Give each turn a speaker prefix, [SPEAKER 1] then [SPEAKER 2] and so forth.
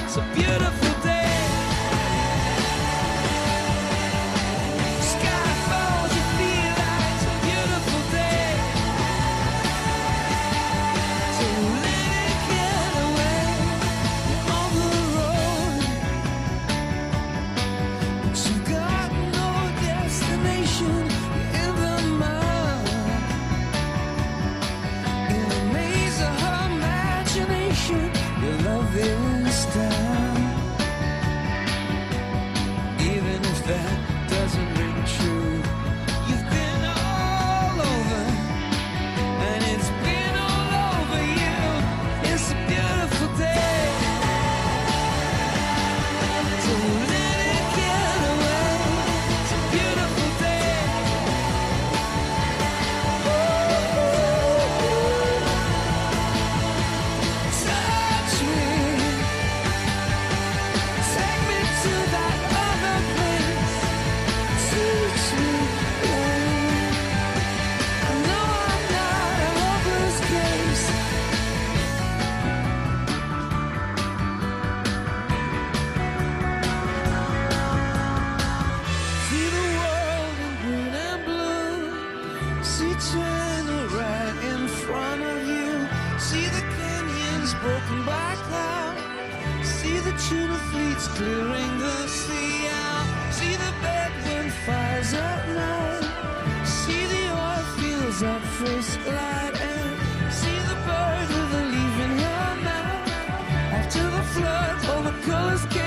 [SPEAKER 1] It's a beautiful day. Sky falls, you feel like it's a beautiful day. So let it get away on the road. But you got no destination in the mud. In a maze of her imagination, your love is down. Even if that doesn't ring true, you've been all over, and it's been all over you. It's a beautiful day. So let it get away. It's a beautiful day. Touch me. Take me to that other place. Teach me where. I know I'm not a hopeless case. See the world in green and blue. See China right in front of you. See the canyons broken by cloud. See the tuna fleets clearing the sea out. See the bedroom fires at night. See the oil fields at first light. And see the bird with a leaf in her mouth. After the flood, all the colors came